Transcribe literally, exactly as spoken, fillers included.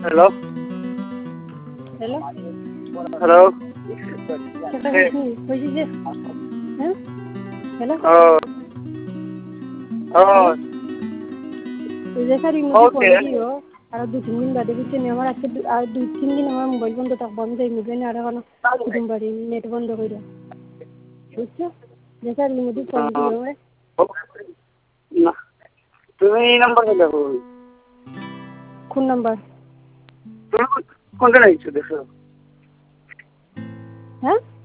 Hello hello hello সেটা কি হয়েছে যে হ্যাঁ হ্যালো ও ও ওই যে স্যার ইমোজি ওকে করে দিও আর দু তিন দিন বাদে বুঝছেন আমার আজকে দু- আর দুই তিন দিন আমার মোবাইল বন্ধ থাকবো আমি যাই মোবাইল আর এখন কুটুম বাড়ি নেট বন্ধ করে বুঝছো যে স্যার ইমোজি করে দিও এ। না তুমি এই নাম্বারে দেখো কোন নাম্বার তুমি কোনটা নিচ্ছো দেখো হ্যাঁ